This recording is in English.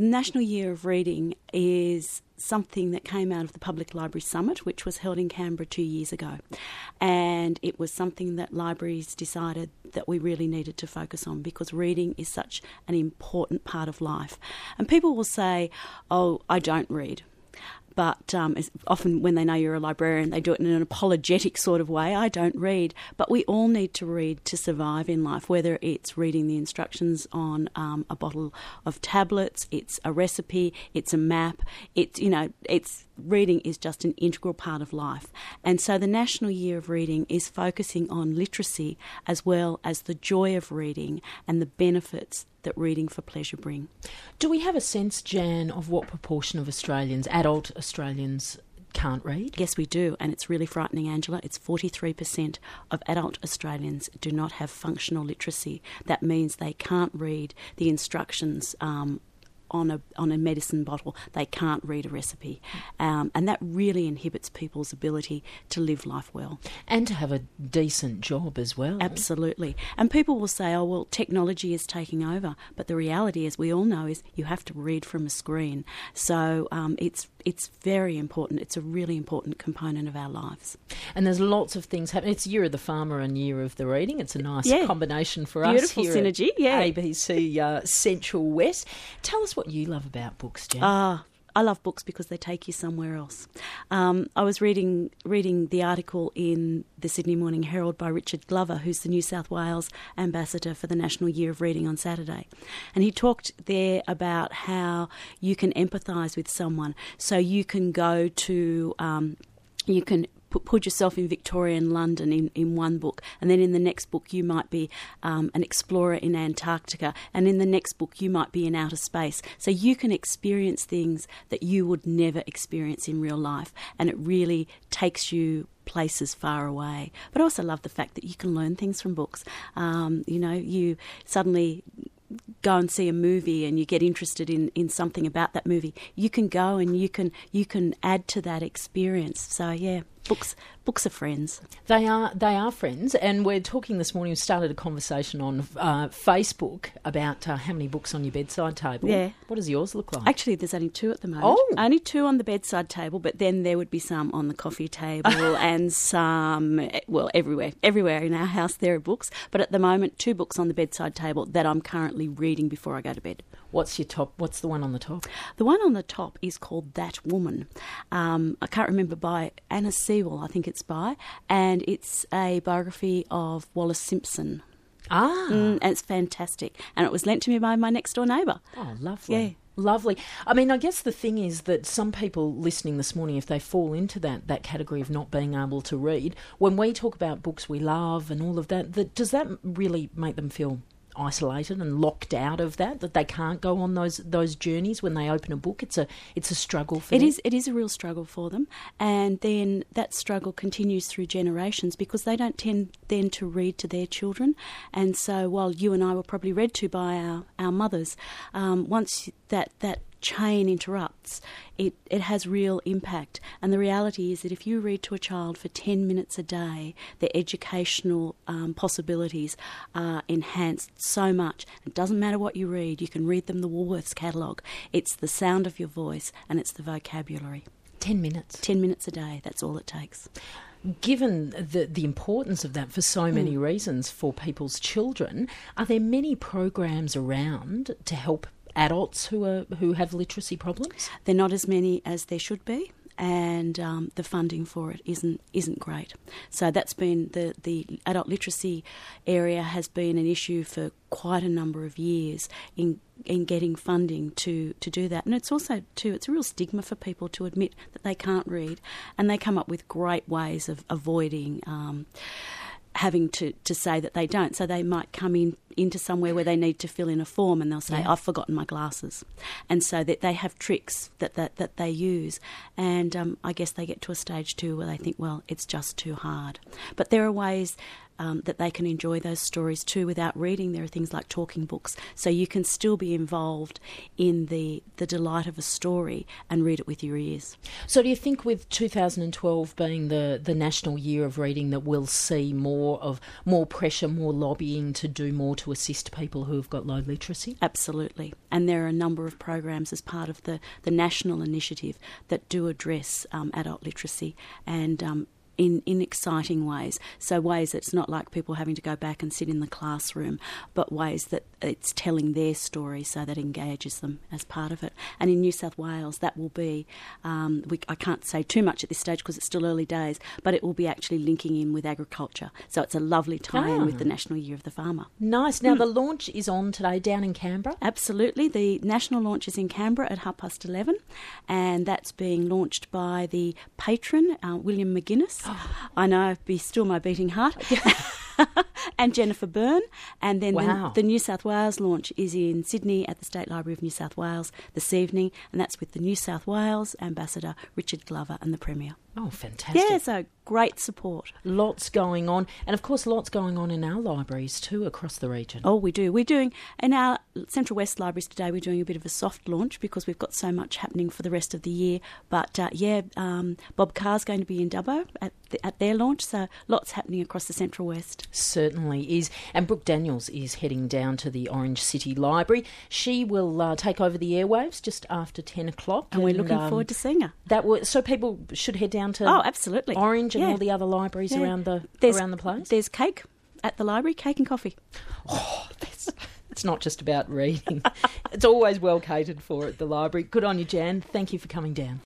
National Year of Reading is something that came out of the Public Library Summit, which was held in Canberra 2 years ago. And it was something that libraries decided that we really needed to focus on, because reading is such an important part of life. And people will say, oh, I don't read. But often when they know you're a librarian, they do it in an apologetic sort of way. I don't read. But we all need to read to survive in life, whether it's reading the instructions on a bottle of tablets, it's a recipe, it's a map, it's reading is just an integral part of life. And so the National Year of Reading is focusing on literacy as well as the joy of reading and the benefits that reading for pleasure bring. Do we have a sense, Jan, of what proportion of Australians, adult Australians, can't read? Yes, we do, and it's really frightening, Angela. It's 43% of adult Australians do not have functional literacy. That means they can't read the instructions on a medicine bottle. They can't read a recipe. And that really inhibits people's ability to live life well. And to have a decent job as well. Absolutely. And people will say, oh, well, technology is taking over. But the reality, as we all know, is you have to read from a screen. So it's very important. It's a really important component of our lives. And there's lots of things happening. It's Year of the Farmer and Year of the Reading. It's a nice combination for Beautiful us here synergy, at ABC Central West. Tell us what you love about books, Jan. I love books because they take you somewhere else. I was reading the article in the Sydney Morning Herald by Richard Glover, who's the New South Wales ambassador for the National Year of Reading, on Saturday. And he talked there about how you can empathise with someone. So you can go to, you can put yourself in Victorian London in one book, and then in the next book you might be an explorer in Antarctica, and in the next book you might be in outer space. So you can experience things that you would never experience in real life, and it really takes you places far away. But I also love the fact that you can learn things from books. You suddenly go and see a movie and you get interested in something about that movie. You can go and you can add to that experience. So yeah, books are friends. They are friends, and we're talking this morning. We started a conversation on Facebook about how many books on your bedside table. Yeah. What does yours look like? Actually, there's only 2 at the moment. Oh. Only 2 on the bedside table, but then there would be some on the coffee table and some, well, everywhere in our house there are books. But at the moment, 2 books on the bedside table that I'm currently reading before I go to bed. What's the one on the top? The one on the top is called That Woman. I can't remember, by Anna Sewell, I think it's by, and it's a biography of Wallace Simpson. And it's fantastic. And it was lent to me by my next door neighbour. Oh, lovely. Yeah. Lovely. I mean, I guess the thing is that some people listening this morning, if they fall into that category of not being able to read, when we talk about books we love and all of that, does that really make them feel isolated and locked out of that they can't go on those journeys when they open a book? It's a struggle for them. It is a real struggle for them, and then that struggle continues through generations because they don't tend then to read to their children. And so while you and I were probably read to by our mothers, once that chain interrupts, it has real impact. And the reality is that if you read to a child for 10 minutes a day, their educational possibilities are enhanced so much. It doesn't matter what you read. You can read them the Woolworths catalogue. It's the sound of your voice and it's the vocabulary. 10 minutes? 10 minutes a day, that's all it takes. Given the importance of that for so many reasons for people's children, are there many programs around to help adults who have literacy problems? They're not as many as there should be, and the funding for it isn't great. So that's been the adult literacy area has been an issue for quite a number of years in getting funding to do that. And it's also it's a real stigma for people to admit that they can't read, and they come up with great ways of avoiding having to say that they don't. So they might come into somewhere where they need to fill in a form and they'll say, I've forgotten my glasses. And so that they have tricks that they use. And I guess they get to a stage too where they think, well, it's just too hard. But there are ways that they can enjoy those stories too without reading. There are things like talking books. So you can still be involved in the delight of a story and read it with your ears. So do you think with 2012 being the National Year of Reading that we'll see more pressure, more lobbying to do more to assist people who have got low literacy? Absolutely. And there are a number of programs as part of the national initiative that do address adult literacy and in exciting ways. So ways that it's not like people having to go back and sit in the classroom, but ways that it's telling their story so that engages them as part of it. And in New South Wales, that will be, I can't say too much at this stage because it's still early days, but it will be actually linking in with agriculture. So it's a lovely tie-in with the National Year of the Farmer. Nice. Now, the launch is on today down in Canberra? Absolutely. The national launch is in Canberra at 11:30, and that's being launched by the patron, William McGuinness. I know, be still my beating heart. And Jennifer Byrne. And then the New South Wales launch is in Sydney at the State Library of New South Wales this evening, and that's with the New South Wales Ambassador Richard Glover and the Premier. Oh, fantastic. Yeah, so great support. Lots going on. And, of course, lots going on in our libraries too across the region. Oh, we do. We're doing, in our Central West libraries today, we're doing a bit of a soft launch because we've got so much happening for the rest of the year. But, Bob Carr's going to be in Dubbo at their launch, so lots happening across the Central West. Certainly is. And Brooke Daniels is heading down to the Orange City Library. She will take over the airwaves just after 10 o'clock. And we're looking forward to seeing her. So people should head down to absolutely. Orange and all the other libraries around the place. There's cake at the library, cake and coffee. Oh, it's not just about reading. It's always well catered for at the library. Good on you, Jan. Thank you for coming down.